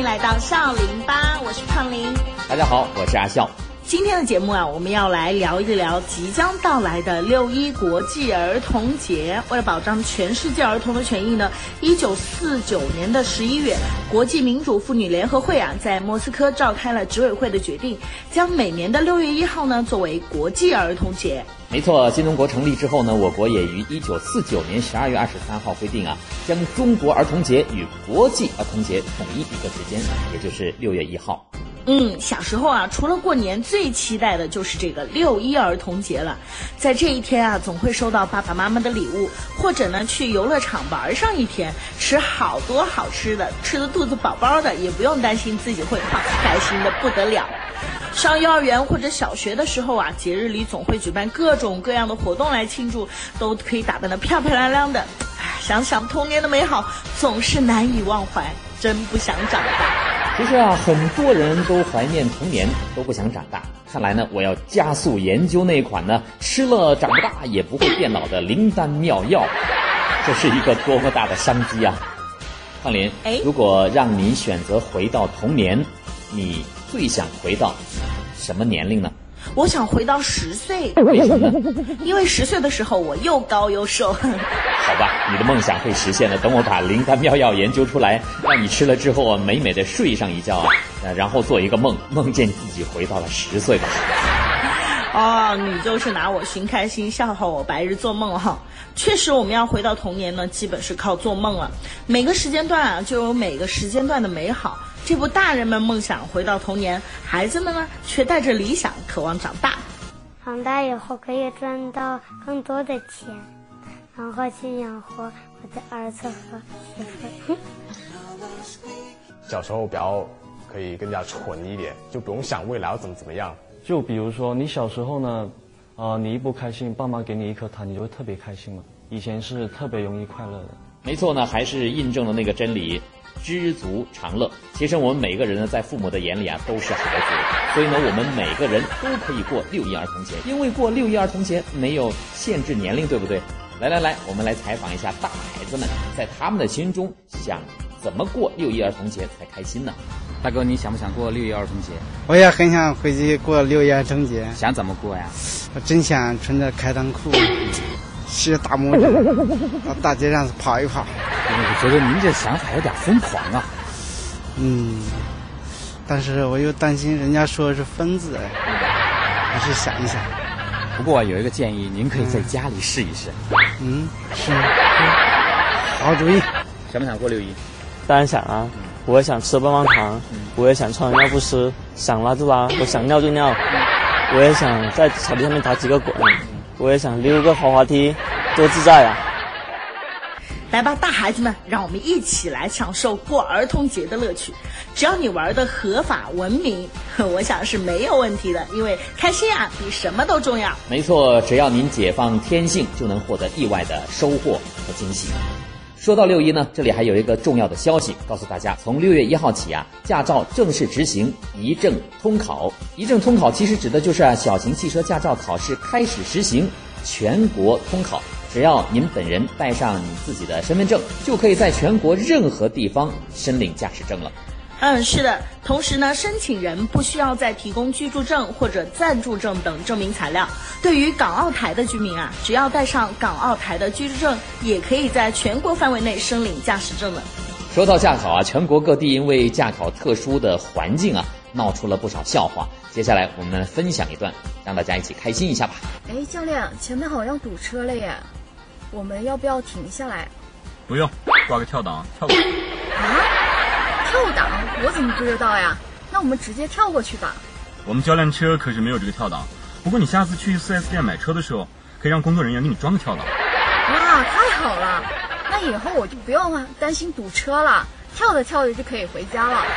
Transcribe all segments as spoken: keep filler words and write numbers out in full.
来到少零八，我是胖玲。 大家好，我是阿笑。 今天的节目啊，我们要来聊一聊即将到来的六一国际儿童节。为了保障全世界儿童的权益呢，一九四九年的十一月，国际民主妇女联合会啊，在莫斯科召开了执委会的决定，将每年的六月一号呢作为国际儿童节。 没错，新中国成立之后呢，我国也于一九四九年十二月二十三号规定啊，将中国儿童节与国际儿童节统一一个时间，也就是六月一号。 嗯，小时候啊，除了过年，最期待的就是这个六一儿童节了。在这一天啊，总会收到爸爸妈妈的礼物，或者呢去游乐场玩上一天，吃好多好吃的，吃得肚子饱饱的，也不用担心自己会胖，开心的不得了。上幼儿园或者小学的时候啊，节日里总会举办各种各样的活动来庆祝，都可以打扮得漂漂亮亮的。想想童年的美好，总是难以忘怀，真不想长大。 其实啊，很多人都怀念童年，都不想长大。看来呢，我要加速研究那款呢吃了长不大也不会变老的灵丹妙药，这是一个多么大的商机啊！胖林，如果让你选择回到童年，你最想回到什么年龄呢？ 我想回到十岁。 为什么呢？ 因为十岁的时候我又高又瘦。 好吧，你的梦想会实现的。等我把灵丹妙药研究出来，让你吃了之后啊，美美的睡上一觉啊，然后做一个梦，梦见自己回到了十岁的时候。 哦，你就是拿我寻开心，笑话我白日做梦哈。确实，我们要回到童年呢，基本是靠做梦了。每个时间段啊，就有每个时间段的美好。这不，大人们梦想回到童年，孩子们呢却带着理想，渴望长大。 长大以后可以赚到更多的钱，然后去养活我的儿子和媳妇。 小时候比较可以更加蠢一点，就不用想未来要怎么怎么样。 就比如说你小时候呢，呃，你一不开心，爸妈给你一颗糖，你就会特别开心嘛。以前是特别容易快乐的。 没错呢，还是印证了那个真理。知足常乐。其实我们每个人呢，在父母的眼里啊，都是孩子，所以呢，我们每个人都可以过六一儿童节，因为过六一儿童节没有限制年龄，对不对？来来来，我们来采访一下大孩子们，在他们的心中想怎么过六一儿童节才开心呢？ 大哥，你想不想过六一儿童节？ 我也很想回去过六一儿童节。 想怎么过呀？ 我真想穿着开裆裤，骑着大摩托，到大街上跑一跑。 我觉得您这想法有点疯狂啊。 嗯，但是我又担心人家说是疯子，还是想一想。 不过有一个建议，您可以在家里试一试。 嗯，是吗？好主意。 想不想过六一？ 当然想啊，嗯、我也想吃棒棒糖，嗯、我也想穿尿不湿，想拉就拉，我想尿就尿，我也想在草地上面打几个滚，我也想溜个滑滑梯，多自在啊！ 来吧，大孩子们，让我们一起来享受过儿童节的乐趣。只要你玩的合法文明，我想是没有问题的，因为开心啊比什么都重要。 没错，只要您解放天性，就能获得意外的收获和惊喜。说到六一呢，这里还有一个重要的消息告诉大家，从六月一号起啊，驾照正式执行一证通考。一证通考其实指的就是啊，小型汽车驾照考试开始实行全国通考。只要您本人带上你自己的身份证，就可以在全国任何地方申领驾驶证了。 嗯，是的。同时呢，申请人不需要再提供居住证或者暂住证等证明材料。对于港澳台的居民啊，只要带上港澳台的居住证，也可以在全国范围内申领驾驶证了。 说到驾考啊，全国各地因为驾考特殊的环境啊，闹出了不少笑话。接下来我们分享一段，让大家一起开心一下吧。 哎，教练，前面好像堵车了耶，我们要不要停下来？ 不用，挂个跳档，跳过去。 啊？跳档？我怎么不知道呀？那我们直接跳过去吧。 我们教练车可是没有这个跳档，不过你下次去 四 S 店买车的时候，可以让工作人员给你装个跳档。 哇，太好了！那以后我就不用担心堵车了，跳着跳着就可以回家了。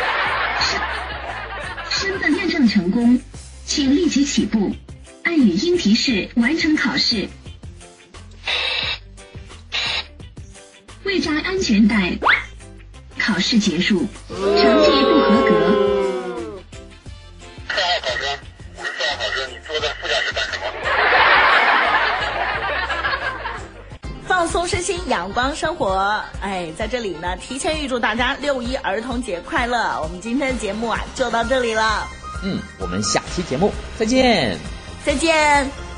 身份验证成功，请立即起步，按语音提示完成考试。未扎安全带，考试结束，成绩不合格。 四号考生，五十四号考生，你坐在副驾驶干什么？ 放松身心，阳光生活。哎，在这里呢，提前预祝大家六一儿童节快乐。我们今天的节目啊，就到这里了。 嗯，我们下期节目再见。 再见。